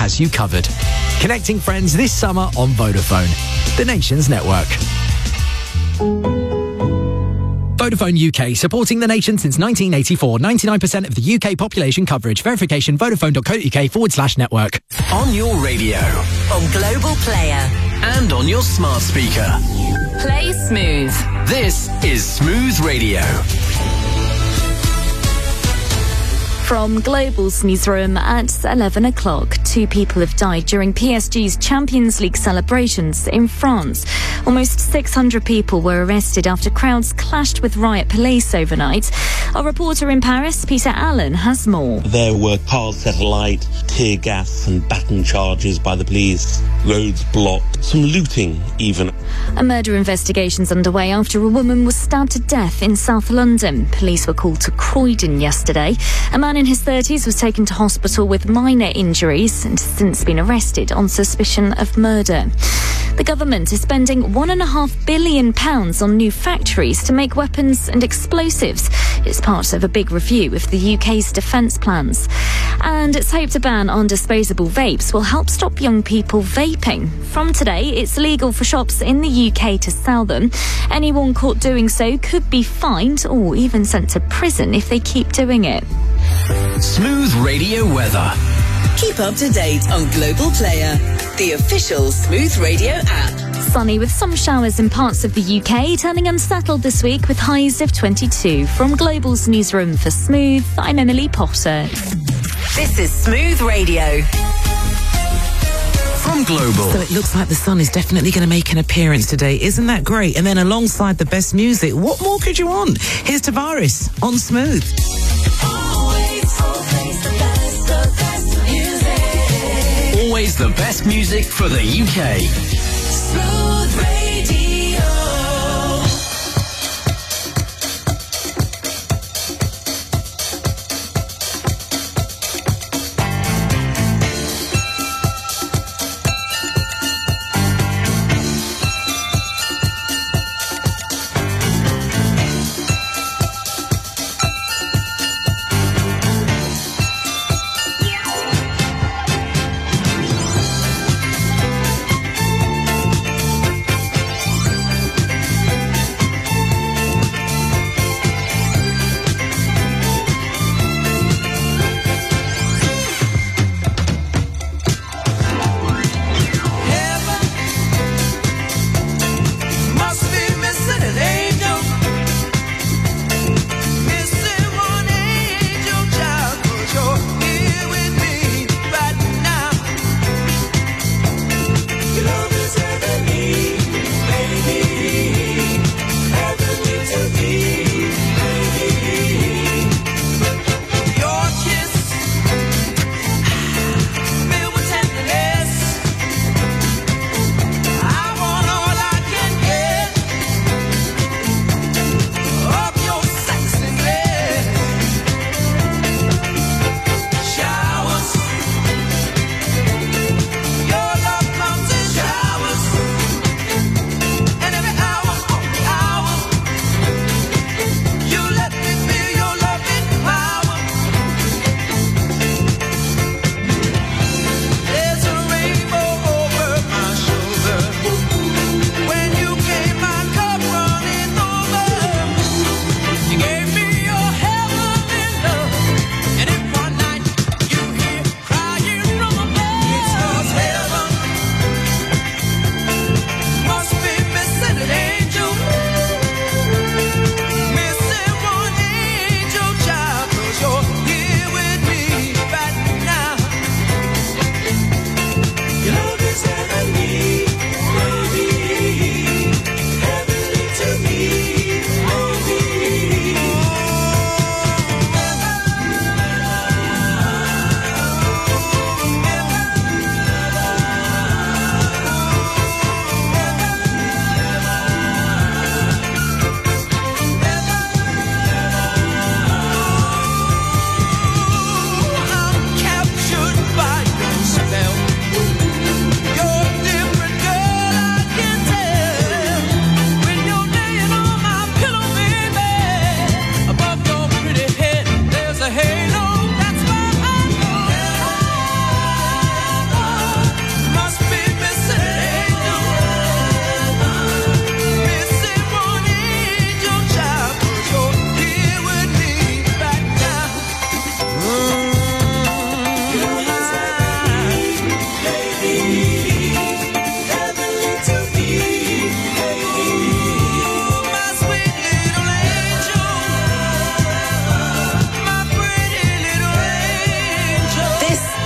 has you covered. Connecting friends this summer on Vodafone, the nation's network. Vodafone UK, supporting the nation since 1984. 99% of the UK population coverage. Verification, vodafone.co.uk/network. On your radio. On Global Player. And on your smart speaker. Play Smooth. This is Smooth Radio. From Global's newsroom at 11 o'clock, 2 people have died during PSG's Champions League celebrations in France. Almost 600 people were arrested after crowds clashed with riot police overnight. Our reporter in Paris, Peter Allen, has more. There were cars set alight, tear gas and baton charges by the police, roads blocked, some looting even. A murder investigation's underway after a woman was stabbed to death in South London. Police were called to Croydon yesterday. A man in his 30s was taken to hospital with minor injuries and has since been arrested on suspicion of murder. The government is spending £1.5 billion on new factories to make weapons and explosives. It's part of a big review of the UK's defence plans. And it's hoped a ban on disposable vapes will help stop young people vaping. From today, it's legal for shops in the UK to sell them. Anyone caught doing so could be fined or even sent to prison if they keep doing it. Smooth Radio weather. Keep up to date on Global Player, the official Smooth Radio app. Sunny with some showers in parts of the UK, turning unsettled this week with highs of 22. From Global's newsroom for Smooth, I'm Emily Potter. This is Smooth Radio. From Global. So it looks like the sun is definitely going to make an appearance today. Isn't that great? And then alongside the best music, what more could you want? Here's Tavares on Smooth. Always the best music for the UK. Smooth Radio.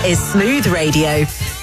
is Smooth Radio.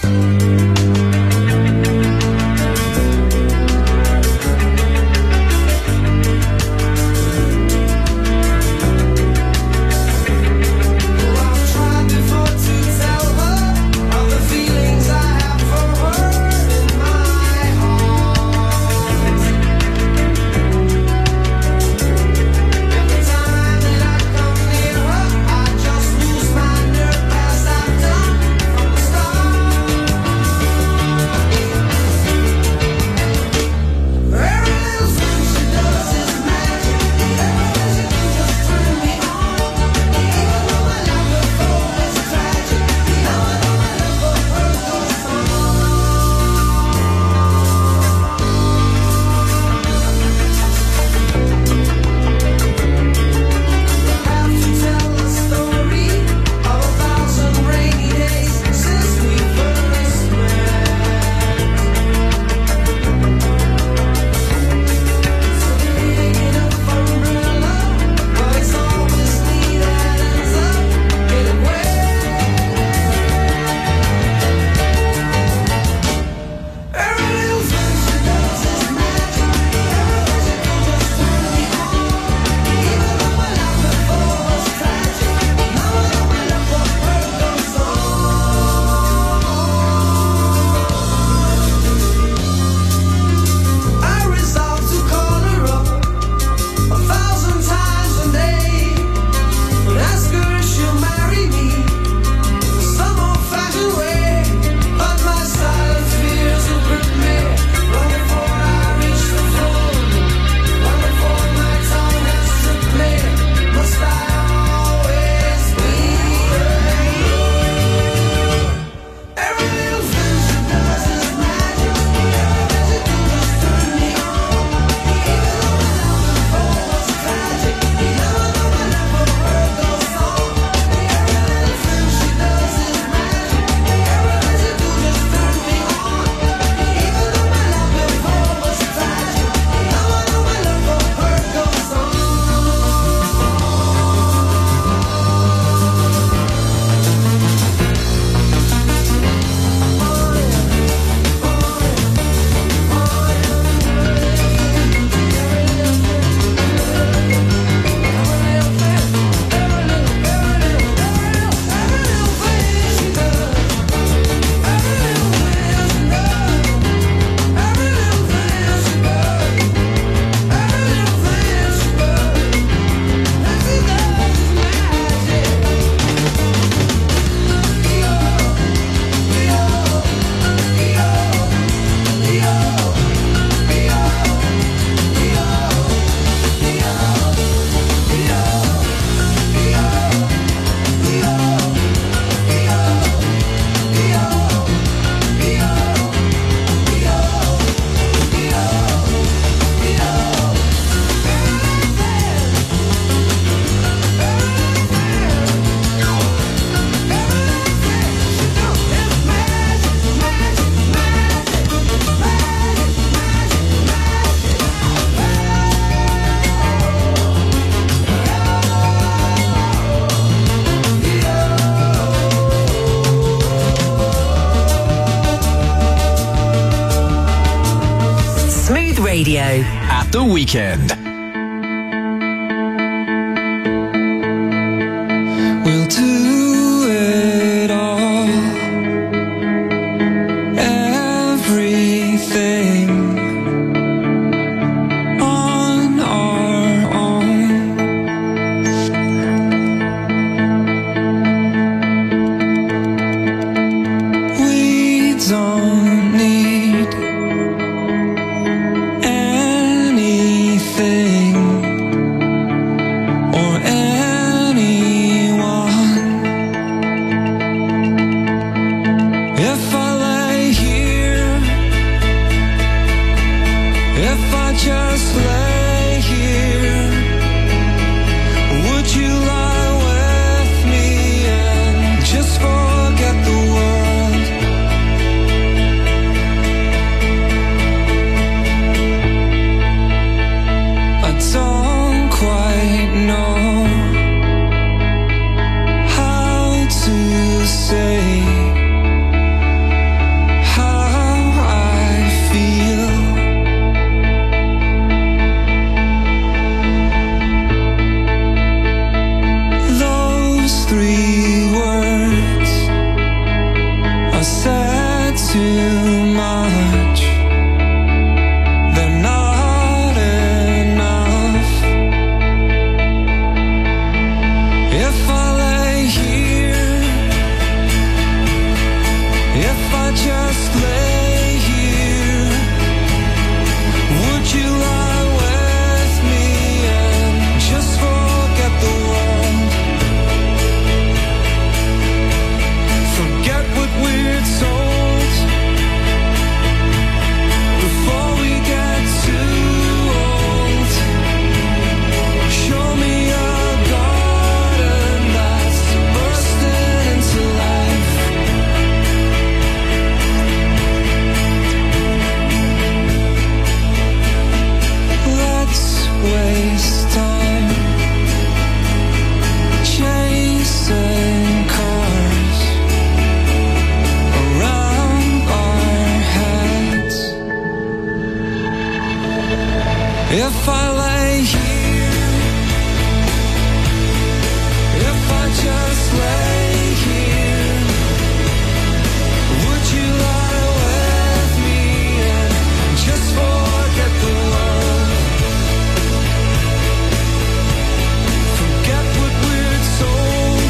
Radio. At the weekend. We'll do it all. Everything on our own. We don't need anything. too much. They're not enough. If I lay here, if I just lay here, would you lie with me and just forget the world? Forget what we're told before we get too old. Show me a garden that's bursting into life. Let's waste time chasing cars around our heads. If I lay here, if I just lay here, would you lie with me and just forget the world? Forget what we're told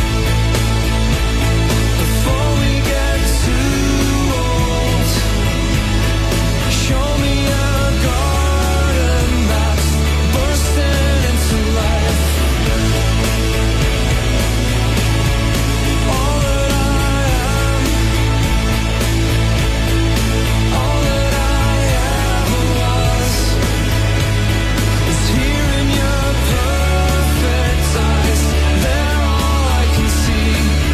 before we get too old. Show me a garden that's bursting into life. All that I am, all that I ever was, is here in your perfect eyes. They're all I can see.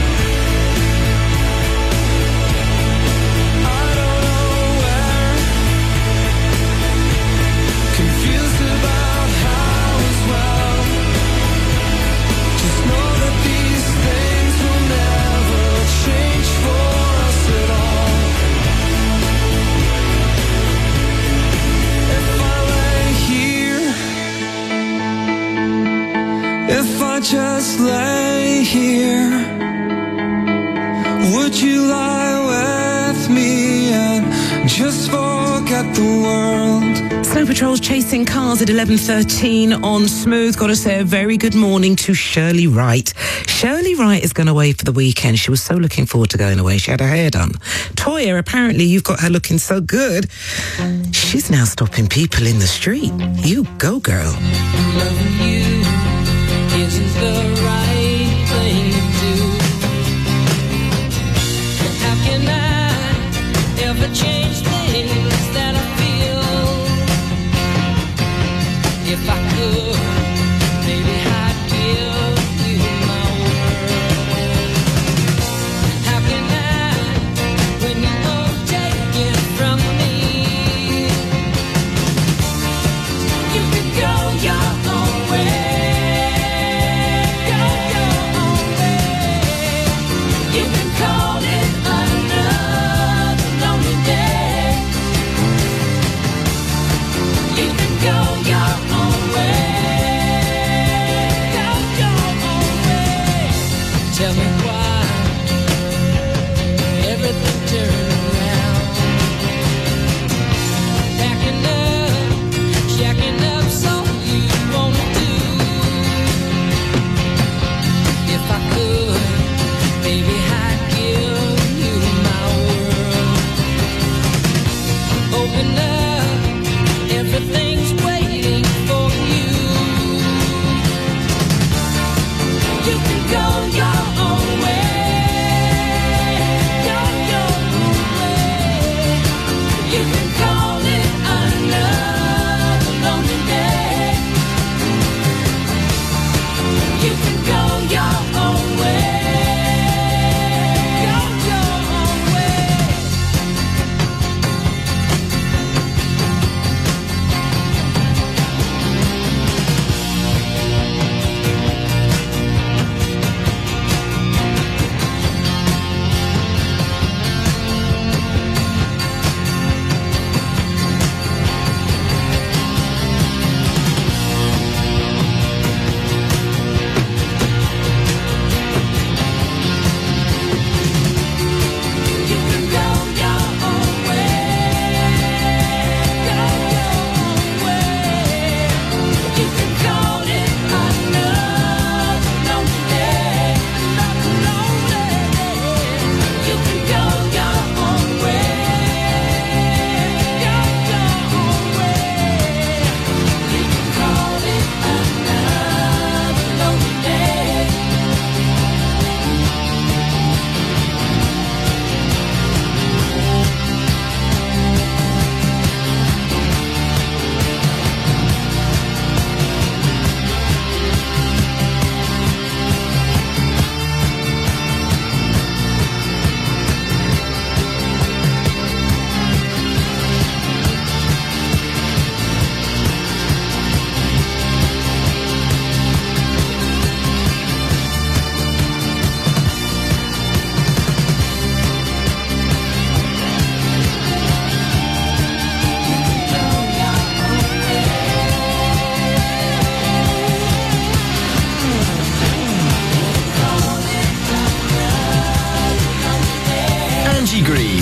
I don't know where, confused about how as well. Just know that these things will never change for us at all. If I lay here, if I just lay here, would you lie with me and just forget the world? Snow Patrol's chasing cars at 11:13 on Smooth. Got to say a very good morning to Shirley Wright. Shirley Wright is going away for the weekend. She was so looking forward to going away. She had her hair done. Toya, apparently you've got her looking so good. She's now stopping people in the street. You go, girl. Loving you isn't the right thing to do. How can I ever change things that I feel? If I could, maybe I'd give you my world. How can I, when you won't take it from me? You could go your own way.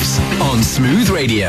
Waves on Smooth Radio.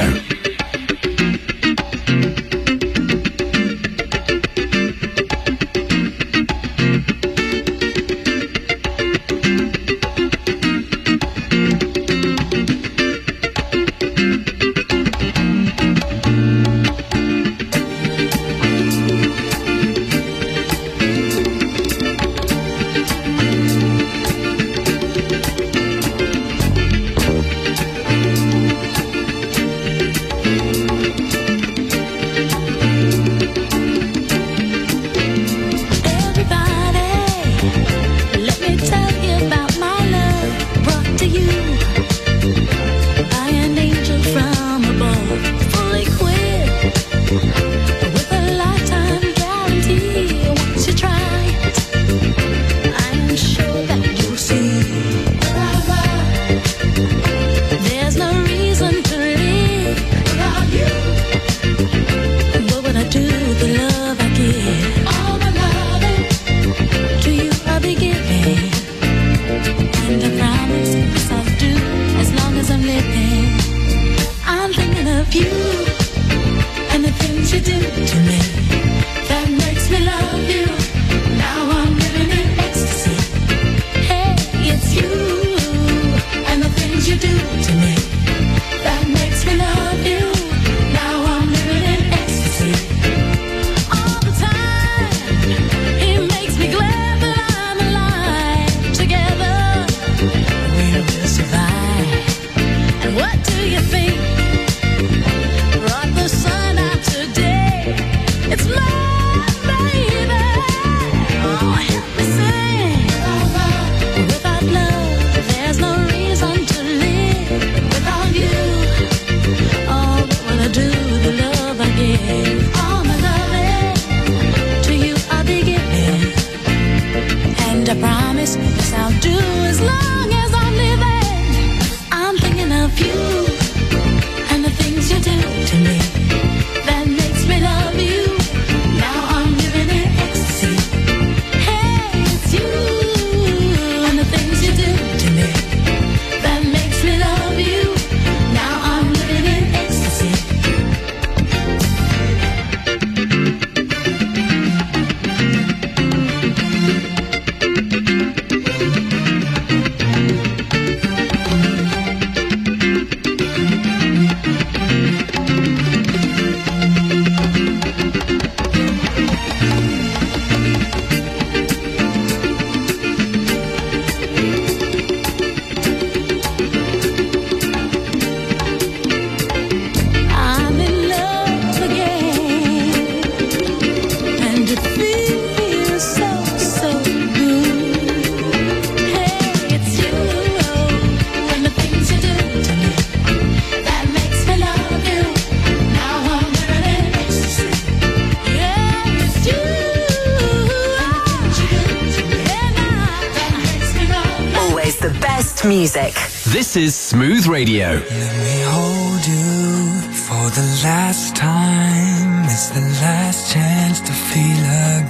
Music. This is Smooth Radio. Let me hold you for the last time. It's the last chance to feel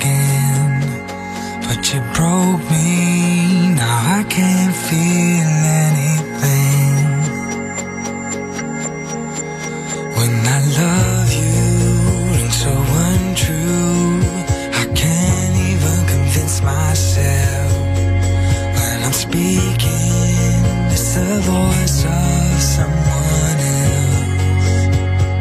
again. But you broke me, now I can't feel anything. When I love you rings so untrue, I can't even convince myself. When I'm speaking, it's the voice of someone else.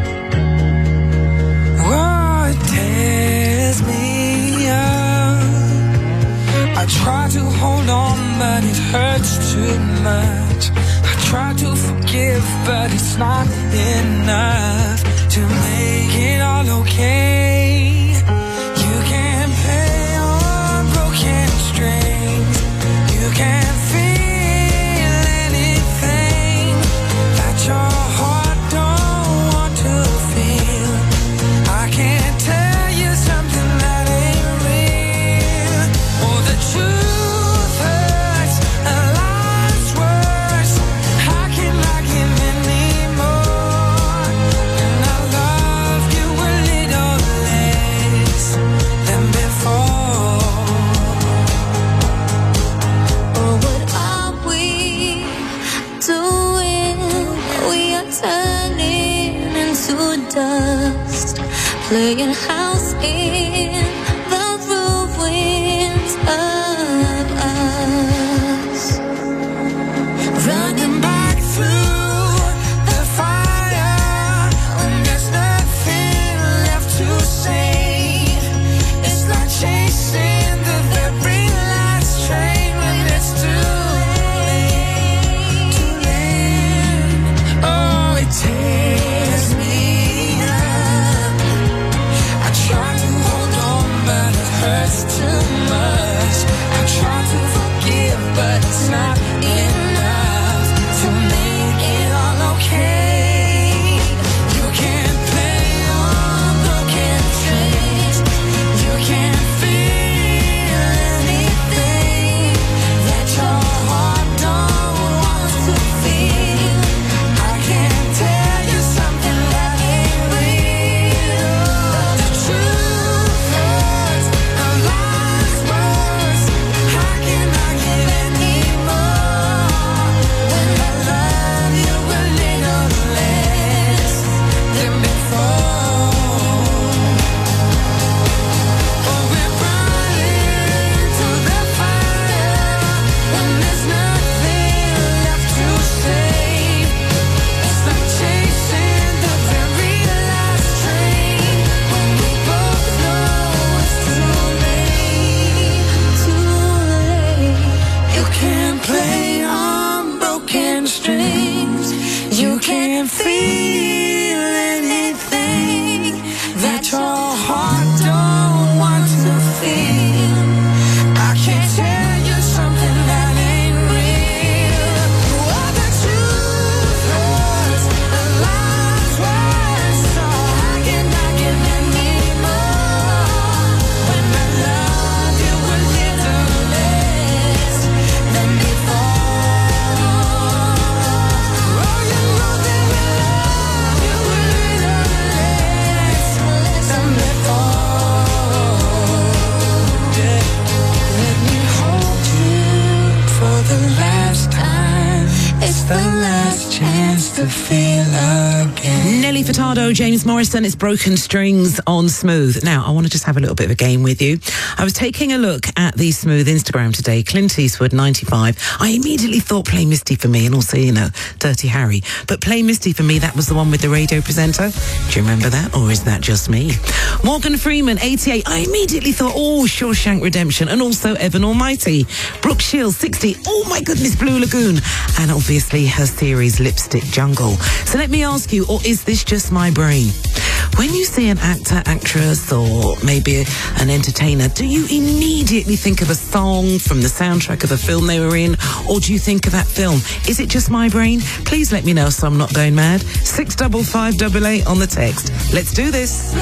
Oh, it tears me up. I try to hold on, but it hurts too much. I try to forgive, but it's not enough to make it all okay. You can't play on broken strings. You can't feel anything that your heart don't want to feel. I can't tell you something that ain't real. Oh, the truth hurts, and life's worse. How can I give anymore? And I love you a little turning into dust, playing house in the ruins of us, running back through the fire when there's nothing left to say. It's like chasing the very last train when it's too late. Oh, it tears me up. I try to hold on, but it hurts too much. I try to forgive, but it's not enough to make it all okay. You can't play on broken strings. You can't feel anything that your heart don't want to feel. I can't tell you something that ain't real. The truth hurts, the lies worse. How can I give any more when I love you a little less than before? Oh, we're running to the fire when there's nothing left to say. It's like chasing the very last train when we both know it's too late. You can't play on broken strings. You can't feel anything that your heart don't want to feel. I can't tell you something that ain't real. Oh, the truth hurts, the lies worse. So how can I give any more when I love you a little less than before? Oh, you know that I love you a little less than before. Yeah. Let me hold you for the last time. It's the last chance to feel again. Nelly Furtado, James Morrison, it's Broken Strings on Smooth. Now, I want to just have a little bit of a game with you. I was taking a look at the Smooth Instagram today. Clint Eastwood, 95. I immediately thought Play Misty for Me, and also, you know, Dirty Harry. But Play Misty for Me, that was the one with the radio presenter. Do you remember that? Or is that just me? Morgan Freeman, 88. I immediately thought, oh, Shawshank Redemption, and also Evan Almighty. Brooke Shields, 60. Oh my goodness, Blue Lagoon. And obviously her series Lipstick Jungle. So let me ask you, or is this just my brain? When you see an actor, actress, or maybe an entertainer, do you immediately think of a song from the soundtrack of a film they were in, or do you think of that film? Is it just my brain? Please let me know so I'm not going mad. 65588 on the text. Let's do this.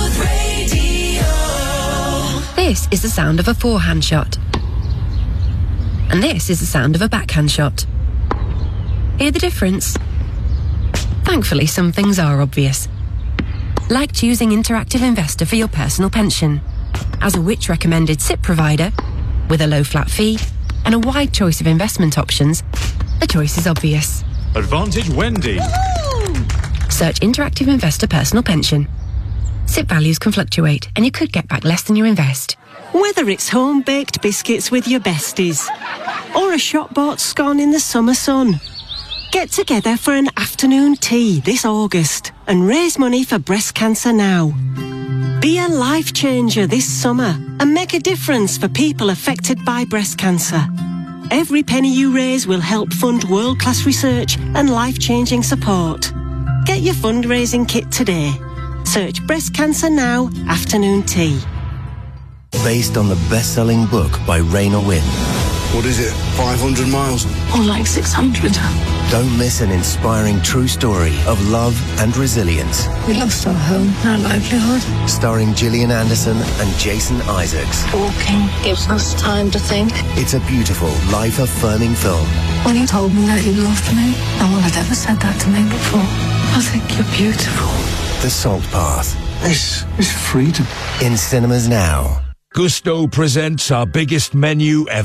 This is the sound of a forehand shot. And this is the sound of a backhand shot. Hear the difference? Thankfully, some things are obvious. Like choosing Interactive Investor for your personal pension. As a Which recommended SIP provider, with a low flat fee and a wide choice of investment options, the choice is obvious. Advantage Wendy. Search Interactive Investor Personal Pension. SIP values can fluctuate and you could get back less than you invest. Whether it's home-baked biscuits with your besties or a shop-bought scone in the summer sun, get together for an afternoon tea this August and raise money for breast cancer now. Be a life changer this summer and make a difference for people affected by breast cancer. Every penny you raise will help fund world-class research and life-changing support. Get your fundraising kit today. Search Breast Cancer Now Afternoon Tea. Based on the best-selling book by Raina Wynn. What is it, 500 miles? Or like 600. Don't miss an inspiring true story of love and resilience. We lost our home, our livelihood. Starring Gillian Anderson and Jason Isaacs. Walking gives us time to think. It's a beautiful, life-affirming film. When you told me that you loved me, no one had ever said that to me before. I think you're beautiful. The Salt Path. This is freedom. In cinemas now. Gusto presents our biggest menu ever.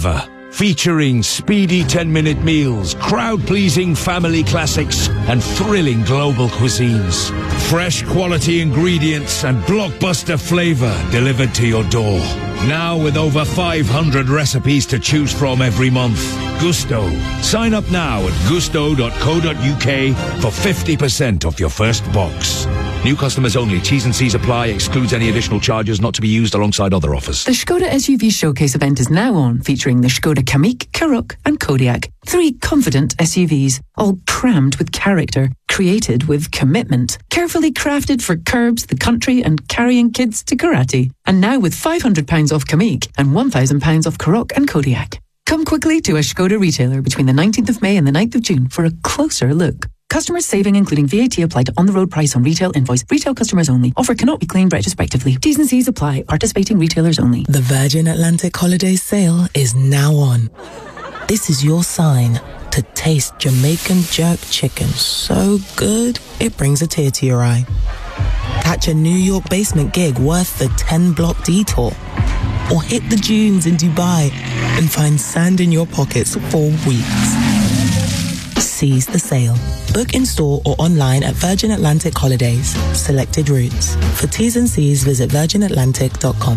Featuring speedy 10-minute meals, crowd-pleasing family classics, and thrilling global cuisines. Fresh quality ingredients and blockbuster flavor delivered to your door. Now with over 500 recipes to choose from every month. Gusto. Sign up now at gusto.co.uk for 50% off your first box. New customers only. T's and C's apply. Excludes any additional charges, not to be used alongside other offers. The Skoda SUV Showcase event is now on, featuring the Skoda Kamiq, Karoq and Kodiaq. 3 confident SUVs, all crammed with character, created with commitment. Carefully crafted for curbs, the country and carrying kids to karate. And now with £500 off Kamiq and £1,000 off Karoq and Kodiaq. Come quickly to a Skoda retailer between the 19th of May and the 9th of June for a closer look. Customers saving including VAT applied to on-the-road price on retail invoice. Retail customers only. Offer cannot be claimed retrospectively. T's and C's apply. Participating retailers only. The Virgin Atlantic Holidays sale is now on. This is your sign to taste Jamaican jerk chicken so good it brings a tear to your eye. Catch a New York basement gig worth the 10-block detour. Or hit the dunes in Dubai and find sand in your pockets for weeks. Seize the sale. Book in store or online at Virgin Atlantic Holidays. Selected routes. For T's and C's, visit virginatlantic.com.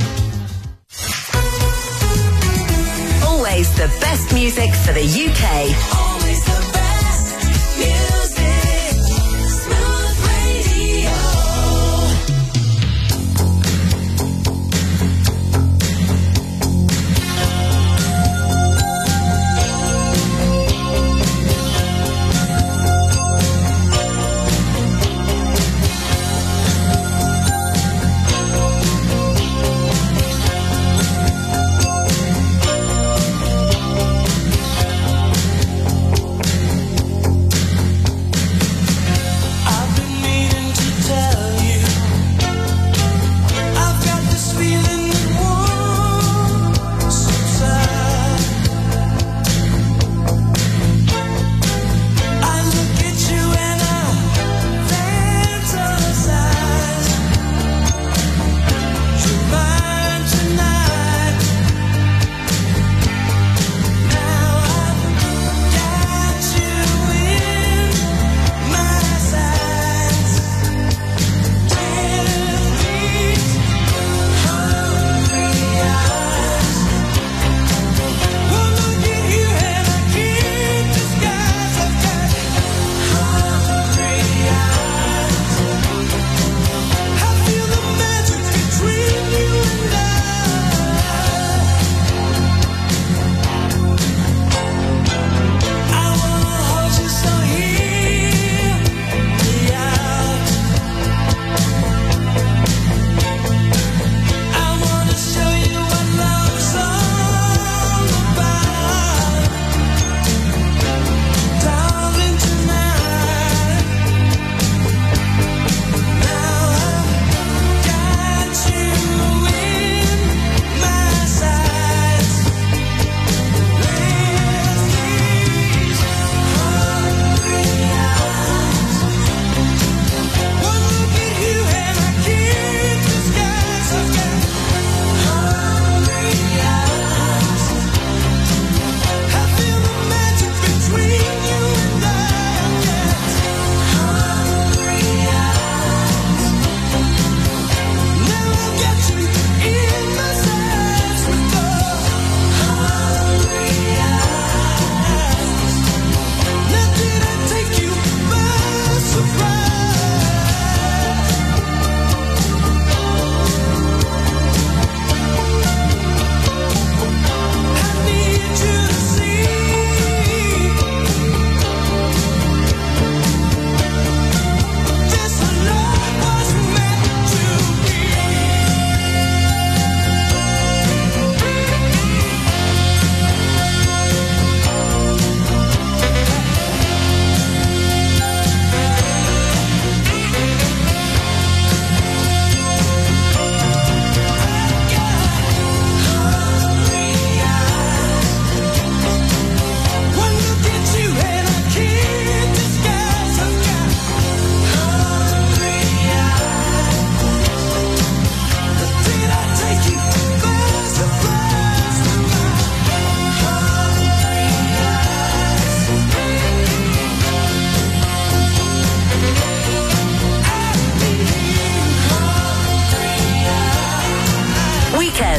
Always the best music for the UK. Always the best music. Smooth Radio.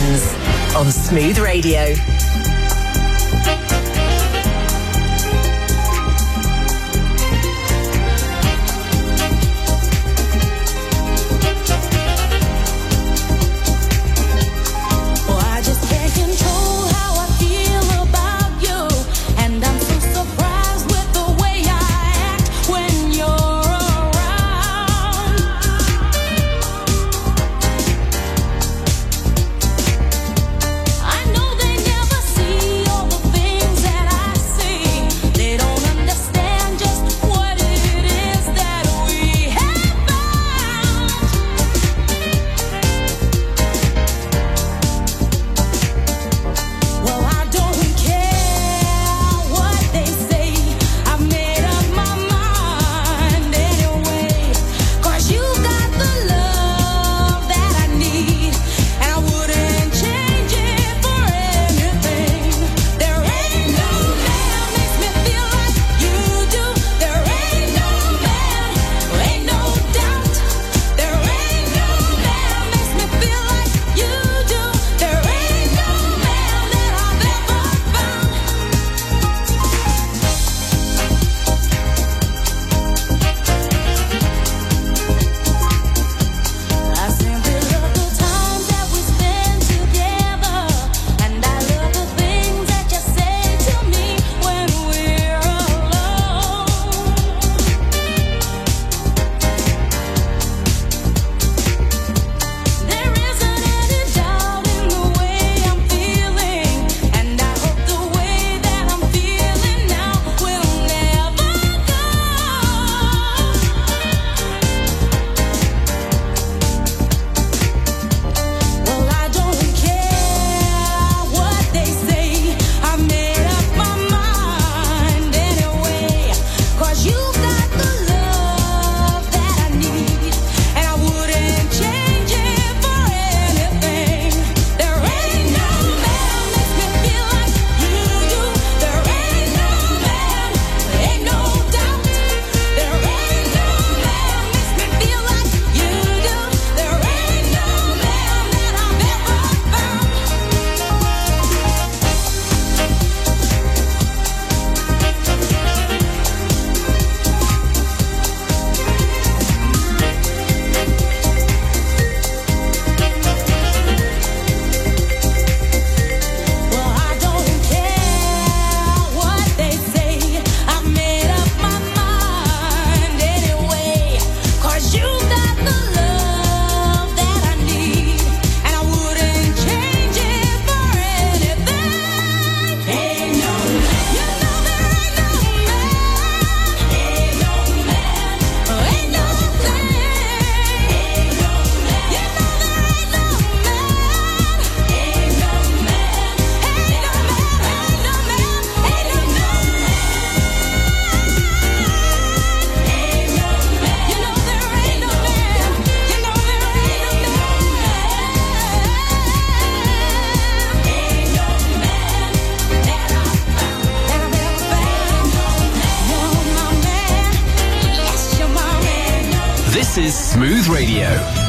weekends on Smooth Radio. This is Smooth Radio.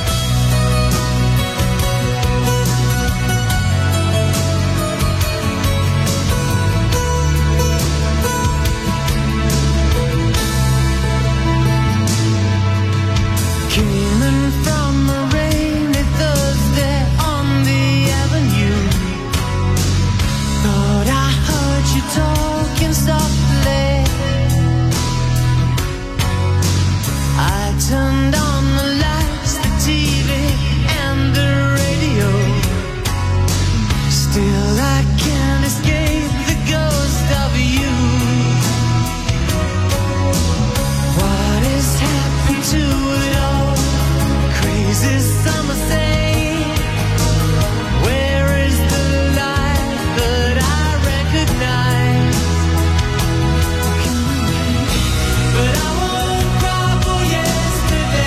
Turned on the lights, the TV and the radio. Still I can't escape the ghost of you. What has happened to it all? Crazy summer say, where is the light that I recognize? But I won't cry for yesterday.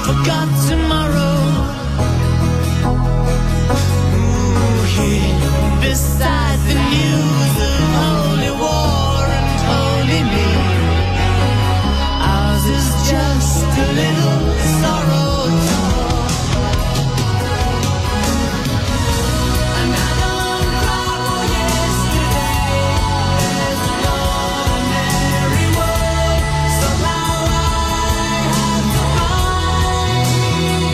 forgot tomorrow. Ooh, here beside the news of holy war and holy me, ours is just a little sorrow talk. And I don't cry for yesterday. There's an ordinary world, somehow I have to find.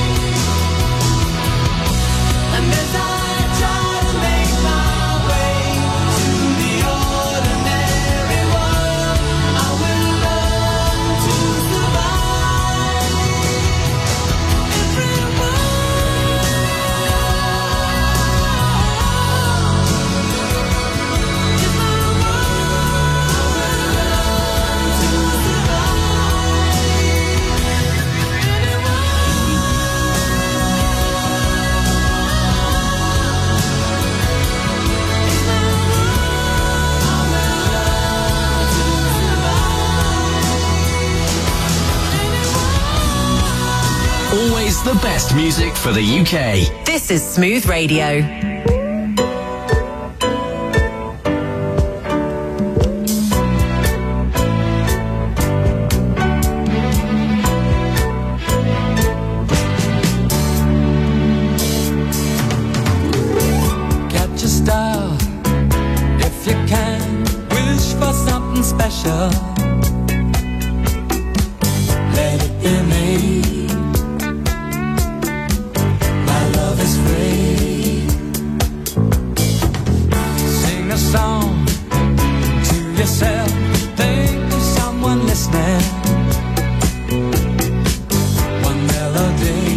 And as I try to make my way to the ordinary world, I will learn to survive. Always the best music for the UK. This is Smooth Radio. Catch a star if you can. Wish for something special. Let it be me. My love is free. Sing a song to yourself. Think of someone listening. One melody.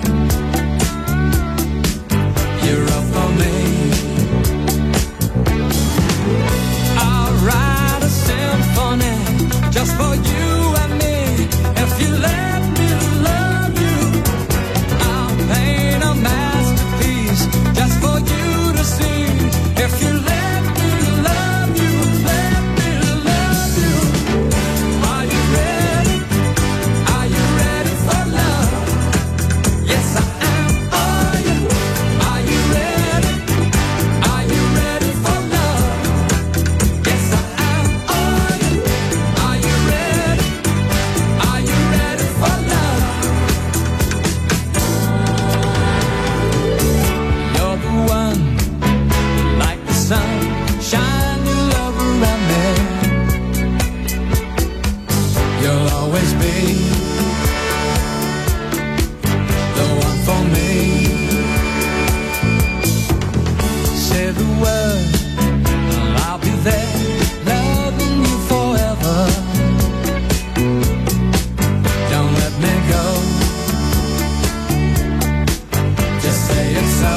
You're up for me. I'll write a symphony just for you and me. If you let me love you, I'll paint a masterpiece just for you to see. If you let me love you, let me love you. Are you ready? Are you ready for love? Yes, I am. Are you? Are you ready? Are you ready for love? Yes, I am. Are you? Are you ready? Are you ready for love? You're the one, like the sun, shine your love around me. You'll always be the one for me. Say the word, and I'll be there, loving you forever. Don't let me go. Just say it's so.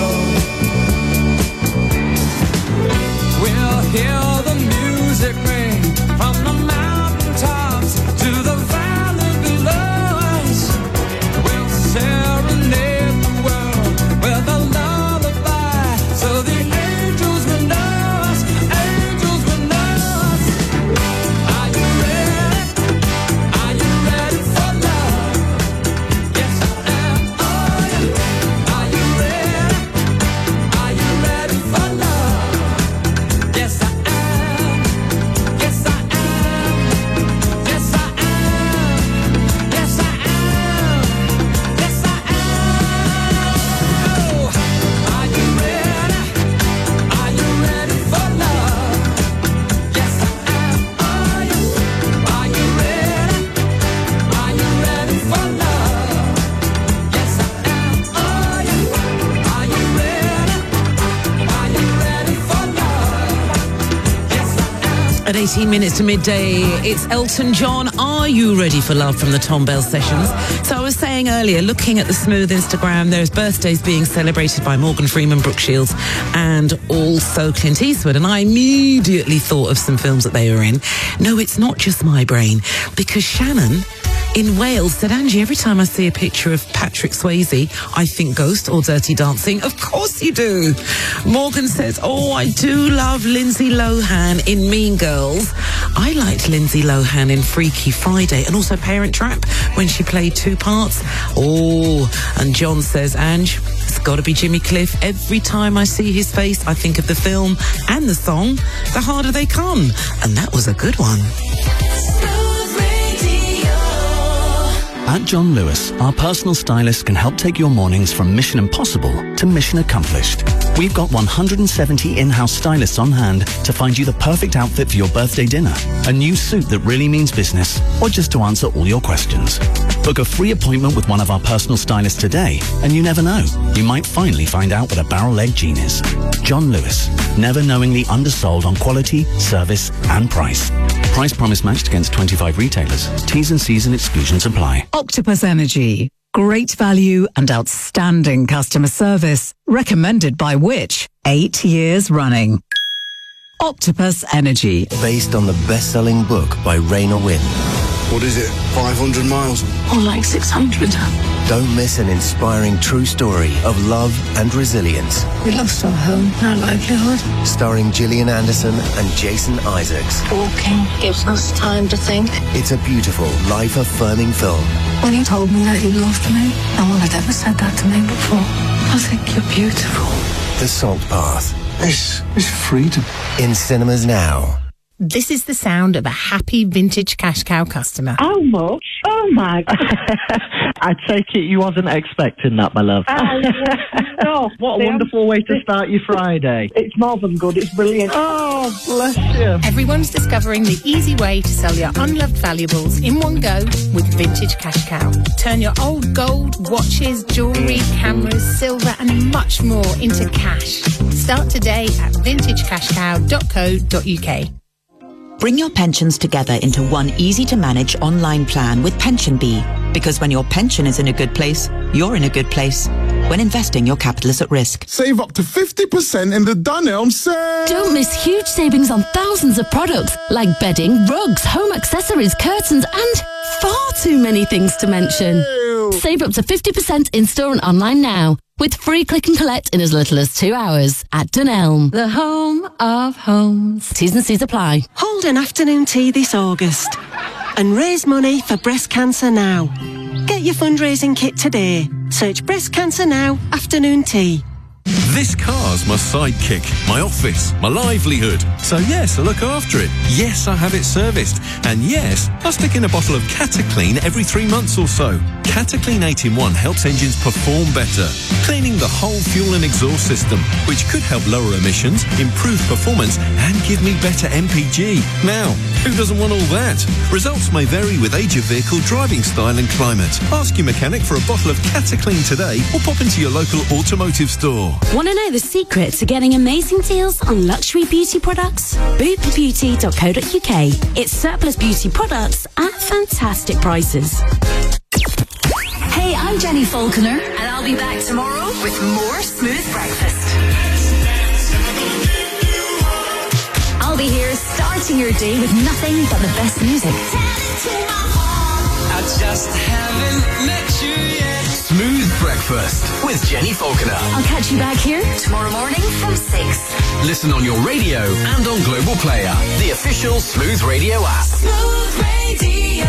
We'll hear the music ring from the mountaintops to the valley below us. We'll serenade the world with a lullaby, so the angels will know us. Angels will know us. Are you ready? Are you ready for love? Yes, I am. Are you? Are you ready? Are you ready for love? Yes, I am. Yes, I am. Yes, I am. Yes, I am. Yes, I am. Oh, are you ready? Are you ready for love? Yes, I am. Are you? Are you ready? Are you ready for love? Yes, I am. Are you? Are you ready? Are you ready for love? Yes, I am. At 18 minutes to midday, it's Elton John. Are you ready for love from the Tom Bell Sessions? So I was saying earlier, looking at the Smooth Instagram, there's birthdays being celebrated by Morgan Freeman, Brooke Shields, and also Clint Eastwood. And I immediately thought of some films that they were in. No, it's not just my brain, because Shannon in Wales said, Angie, every time I see a picture of Patrick Swayze, I think Ghost or Dirty Dancing. Of course you do. Morgan says, oh, I do love Lindsay Lohan in Mean Girls. I liked Lindsay Lohan in Freaky Friday and also Parent Trap when she played two parts. Oh, and John says, Ange, it's got to be Jimmy Cliff. Every time I see his face, I think of the film and the song, The Harder They Come. And that was a good one. At John Lewis, our personal stylist can help take your mornings from mission impossible to mission accomplished. We've got 170 in-house stylists on hand to find you the perfect outfit for your birthday dinner, a new suit that really means business, or just to answer all your questions. Book a free appointment with one of our personal stylists today, and you never know, you might finally find out what a barrel-leg jean is. John Lewis, never knowingly undersold on quality, service, and price. Price promise matched against 25 retailers. T's and C's and exclusions apply. Octopus Energy. Great value and outstanding customer service. Recommended by which? 8 years running. Octopus Energy. Based on the best-selling book by Raina Winn. What is it, 500 miles? Or like 600. Don't miss an inspiring true story of love and resilience. We lost our home, our livelihood. Starring Gillian Anderson and Jason Isaacs. Walking gives us time to think. It's a beautiful, life-affirming film. When you told me that you loved me, no one had ever said that to me before. I think you're beautiful. The Salt Path. This is freedom. In cinemas now. This is the sound of a happy vintage cash cow customer. How much? Oh my God. I take it you wasn't expecting that, my love. No. What a wonderful way to start your Friday. It's more than good, it's brilliant. Oh, bless you. Everyone's discovering the easy way to sell your unloved valuables in one go with Vintage Cash Cow. Turn your old gold, watches, jewellery, cameras, silver and much more into cash. Start today at vintagecashcow.co.uk. Bring your pensions together into one easy-to-manage online plan with PensionBee. Because when your pension is in a good place, you're in a good place. When investing, your capital is at risk. Save up to 50% in the Dunelm sale. Don't miss huge savings on thousands of products like bedding, rugs, home accessories, curtains, and far too many things to mention. Save up to 50% in-store and online now, with free click and collect in as little as 2 hours at Dunelm, the home of homes. T's and C's apply. Hold an afternoon tea this August and raise money for breast cancer now. Get your fundraising kit today. Search Breast Cancer Now afternoon tea. This car's my sidekick, my office, my livelihood. So yes, I look after it. Yes, I have it serviced. And yes, I stick in a bottle of Cataclean every 3 months or so. Cataclean 8-in-1 helps engines perform better, cleaning the whole fuel and exhaust system, which could help lower emissions, improve performance, and give me better MPG. Now, who doesn't want all that? Results may vary with age of vehicle, driving style and climate. Ask your mechanic for a bottle of Cataclean today or pop into your local automotive store. Want to know the secret to getting amazing deals on luxury beauty products? Bootbeauty.co.uk. It's surplus beauty products at fantastic prices. Hey, I'm Jenny Falconer, and I'll be back tomorrow with more Smooth Breakfast. I'll be here starting your day with nothing but the best music. I just haven't met you yet. Smooth Breakfast with Jenny Falconer. I'll catch you back here tomorrow morning from 6. Listen on your radio and on Global Player, the official Smooth Radio app. Smooth Radio.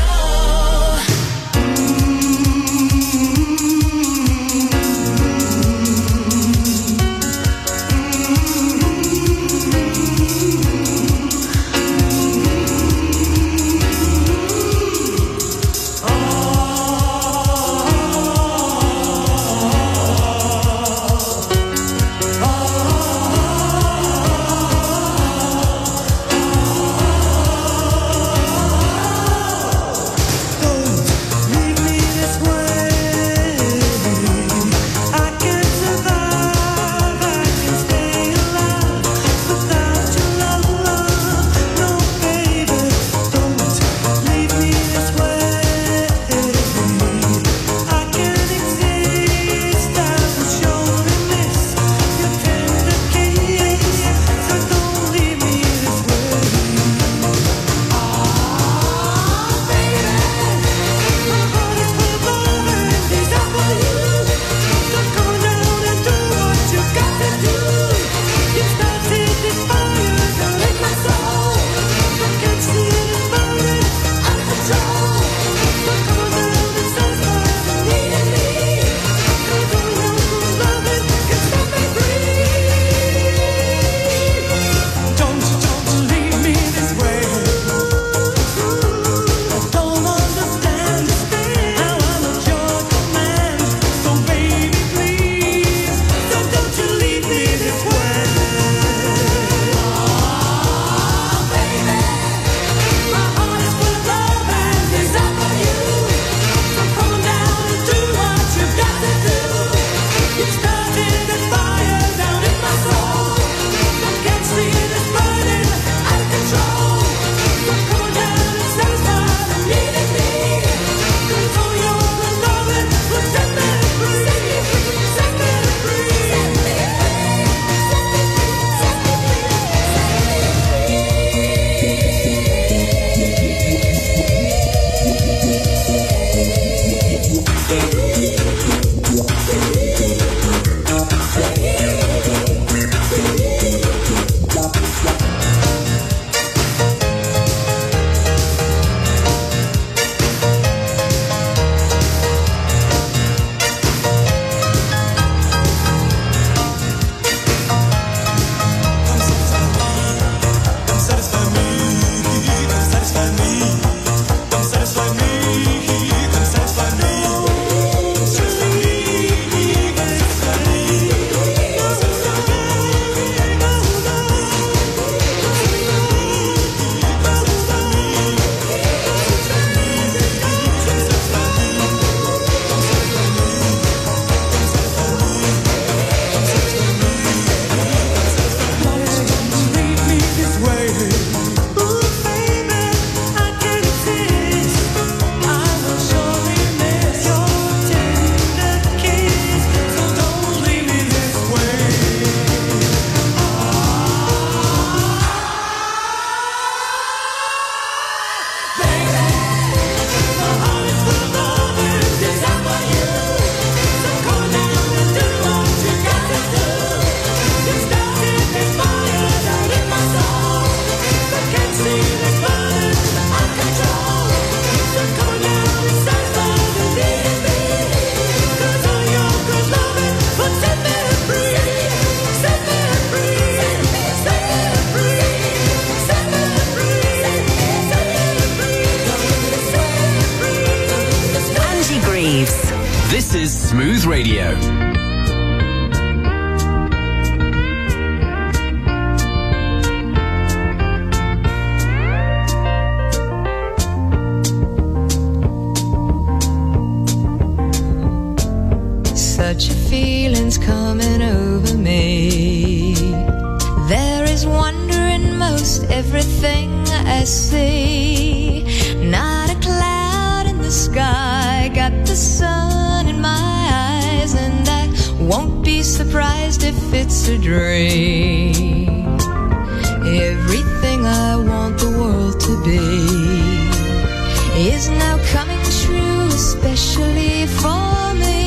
This is Smooth Radio. Such a feeling's coming over me. There is wonder in most everything I see. Not a cloud in the sky, got the sun in my eyes, and I won't be surprised if it's a dream. Everything I want the world to be is now coming true, especially for me.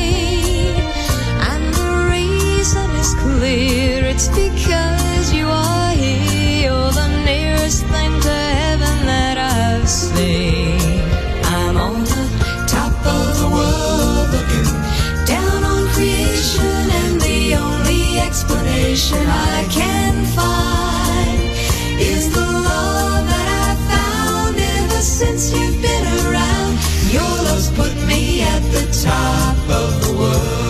Is clear, it's because you are here. You're the nearest thing to heaven that I've seen. I'm on the top of the world, looking down on creation, and the only explanation I can find is the love that I've found ever since you've been around. Your love's put me at the top of the world.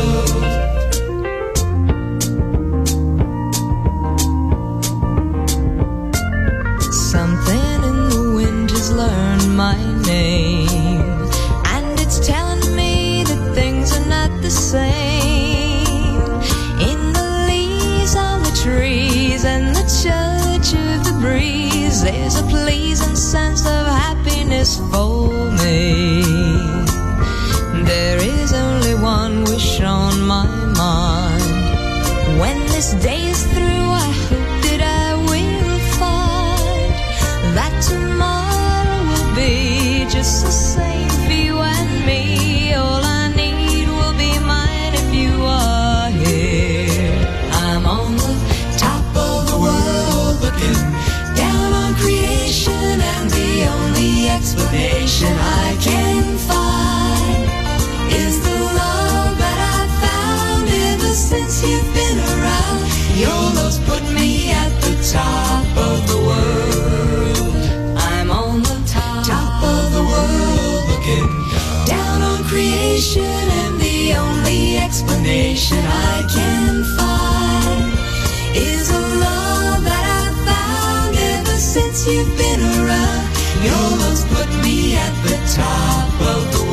Learn my name, and it's telling me that things are not the same. In the leaves on the trees and the touch of the breeze, there's a pleasing sense of happiness for me. There is only one wish on my mind. When this day is through, I hope that I will find that tomorrow be just the same for you and me. All I need will be mine if you are here. I'm on the top of the world, looking down on creation, and the only explanation I can find is the love that I've found ever since you've been around. Your love's put me at the top of the world. I'm on the top of the world, looking down on creation, and the only explanation I can find is a love that I've found ever since you've been around. Your love's put me at the top of the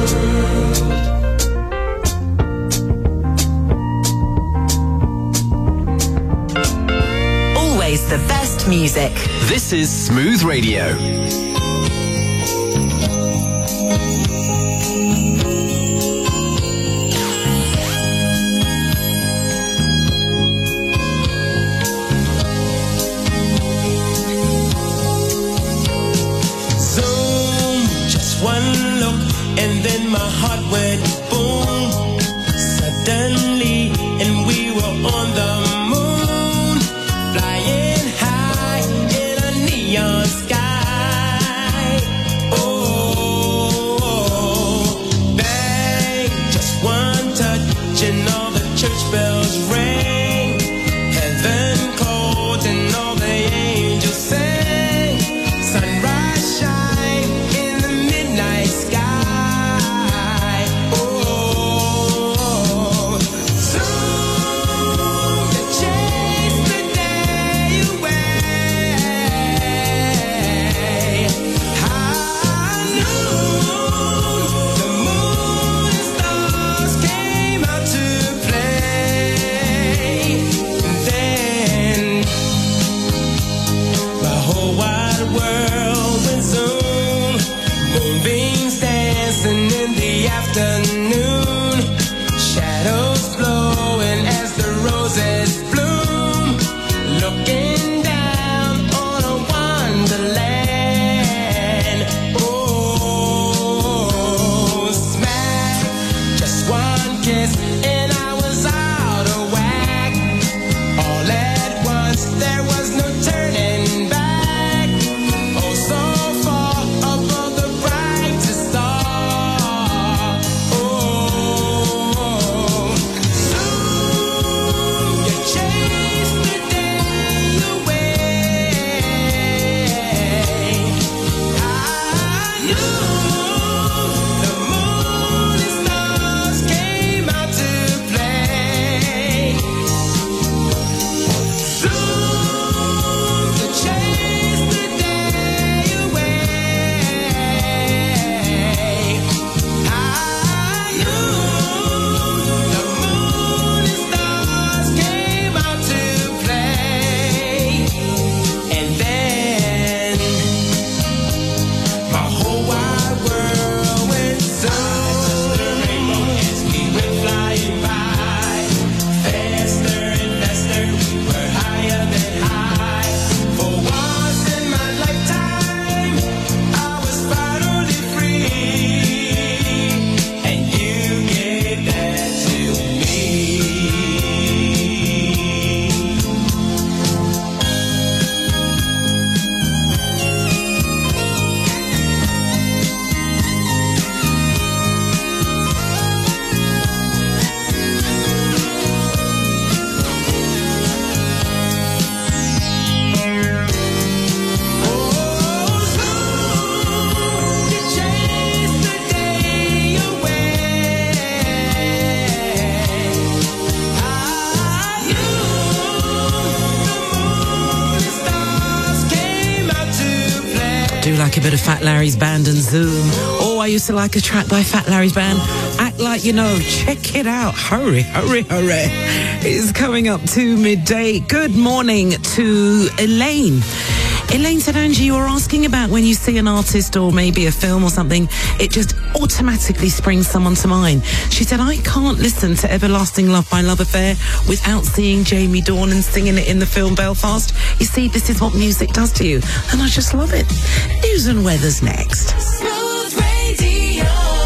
world. Always the best music. This is Smooth Radio. One look and then my heart went boom suddenly, and we were on the moon, flying high in a neon sky. Oh, bang, just one touch and all the church bells rang. Heaven called and all the angels sang. Sunrise shine in the midnight sky. Oh, soon to chase the day away. High noon, the moon and stars came out to play. Then the whole wide world went zoom. Moonbeams dancing in the afternoon. Shadows flowing as the roses bloom. Looking down on a wonderland. Oh, smack, just one kiss and I was out of whack. All at once there was no turning back. Oh, so far above the brightest star. Oh, soon you chase the day away. I knew the moon and stars like a bit of Fat Larry's Band and Zoom. Oh, I used to like a track by Fat Larry's Band, Act Like You Know. Check it out. Hurry, hurry, hurry. It's coming up to midday. Good morning to Elaine. Elaine said, Angie, you were asking about when you see an artist or maybe a film or something, it just automatically springs someone to mind. She said, I can't listen to Everlasting Love by Love Affair without seeing Jamie Dornan singing it in the film Belfast. You see, this is what music does to you, and I just love it. News and weather's next. Smooth Radio.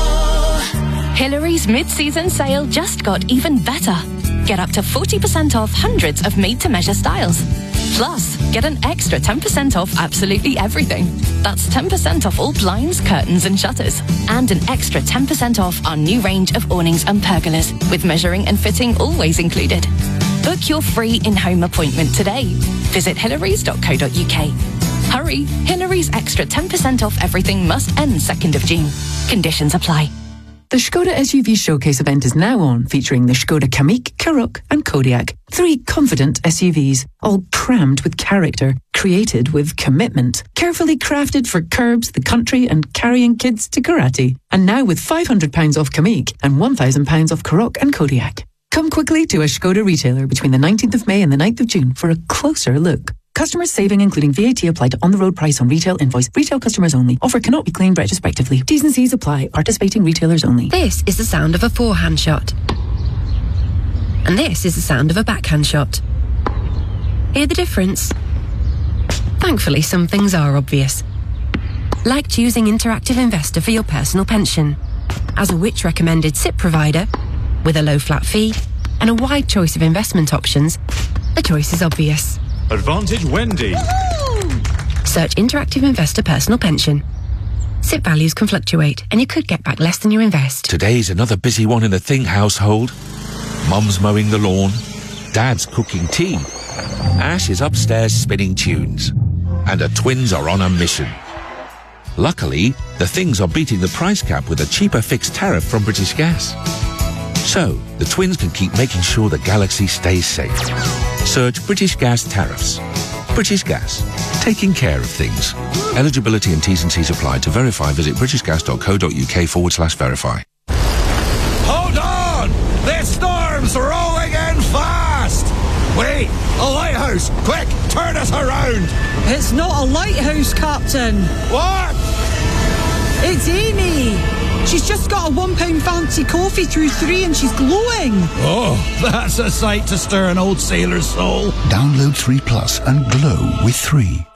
Hillary's mid-season sale just got even better. Get up to 40% off hundreds of made-to-measure styles. Plus, get an extra 10% off absolutely everything. That's 10% off all blinds, curtains and shutters. And an extra 10% off our new range of awnings and pergolas, with measuring and fitting always included. Book your free in-home appointment today. Visit hillarys.co.uk. Hurry, Hillary's extra 10% off everything must end 2nd of June. Conditions apply. The Skoda SUV Showcase event is now on, featuring the Skoda Kamiq, Karoq and Kodiaq. 3 confident SUVs, all crammed with character, created with commitment, carefully crafted for curbs, the country and carrying kids to karate. And now with £500 off Kamiq and £1,000 off Karoq and Kodiaq. Come quickly to a Skoda retailer between the 19th of May and the 9th of June for a closer look. Customers saving including VAT applied to on-the-road price on retail invoice. Retail customers only. Offer cannot be claimed retrospectively. T's and C's apply. Participating retailers only. This is the sound of a forehand shot. And this is the sound of a backhand shot. Hear the difference? Thankfully, some things are obvious. Like choosing Interactive Investor for your personal pension. As a Which recommended SIP provider, with a low flat fee and a wide choice of investment options, the choice is obvious. Advantage Wendy. Search Interactive Investor Personal Pension. SIP values can fluctuate, and you could get back less than you invest. Today's another busy one in the Thing household. Mum's mowing the lawn. Dad's cooking tea. Ash is upstairs spinning tunes. And the twins are on a mission. Luckily, the Things are beating the price cap with a cheaper fixed tariff from British Gas. So, the twins can keep making sure the galaxy stays safe. Search British Gas tariffs. British Gas, taking care of things. Eligibility and T's and C's apply. To verify, visit britishgas.co.uk/verify. Hold on! This storm's rolling in fast! Wait, a lighthouse! Quick, turn us around! It's not a lighthouse, Captain. What? It's Amy. She's just got a £1 fancy coffee through 3 and she's glowing. Oh, that's a sight to stir an old sailor's soul. Download 3 Plus and glow with 3.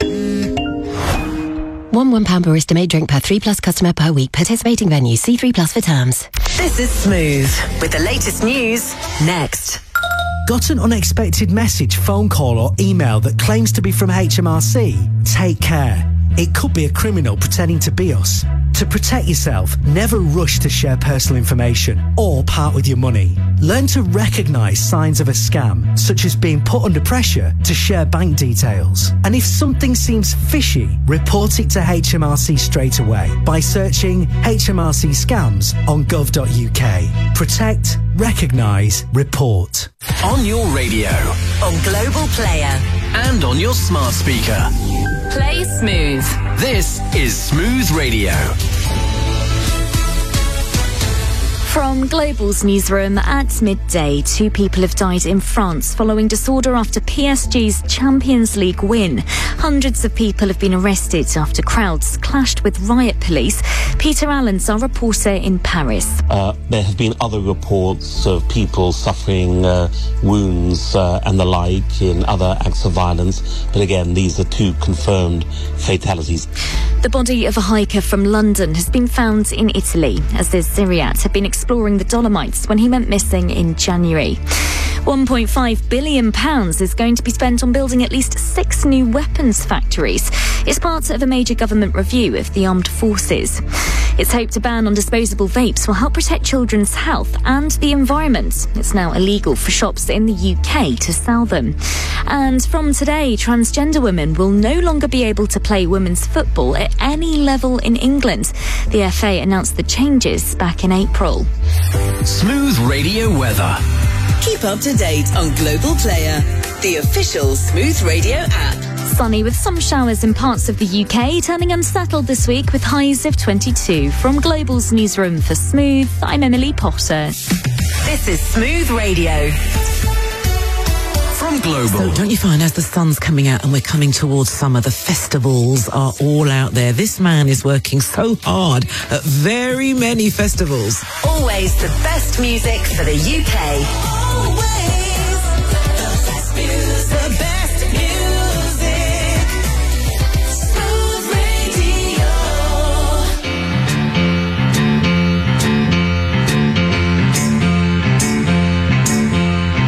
One £1 barista made drink per 3 Plus customer per week. Participating venues. See 3 Plus for terms. This is Smooth, with the latest news next. Got an unexpected message, phone call or email that claims to be from HMRC? Take care. It could be a criminal pretending to be us. To protect yourself, never rush to share personal information or part with your money. Learn to recognise signs of a scam, such as being put under pressure to share bank details. And if something seems fishy, report it to HMRC straight away by searching HMRC scams on gov.uk. Protect, recognise, report. On your radio, On Global Player. and on your smart speaker. Play Smooth. This is Smooth Radio. From Global's newsroom at midday, 2 people have died in France following disorder after PSG's Champions League win. Hundreds of people have been arrested after crowds clashed with riot police. Peter Allen's our reporter in Paris. There have been other reports of people suffering wounds and the like in other acts of violence. But again, these are 2 confirmed fatalities. The body of a hiker from London has been found in Italy, as the Ziriat had been exploring the Dolomites when he went missing in January. £1.5 billion is going to be spent on building at least 6 new weapons factories. It's part of a major government review of the armed forces. It's hoped a ban on disposable vapes will help protect children's health and the environment. It's now illegal for shops in the UK to sell them. And from today, transgender women will no longer be able to play women's football at any level in England. The FA announced the changes back in April. Smooth Radio weather. Keep up to date on Global Player, the official Smooth Radio app. Sunny with some showers in parts of the UK, turning unsettled this week with highs of 22. From Global's newsroom for Smooth, I'm Emily Potter. This is Smooth Radio. From Global. So don't you find as the sun's coming out and we're coming towards summer, the festivals are all out there. This man is working so hard at very many festivals. Always the best music for the UK. Always.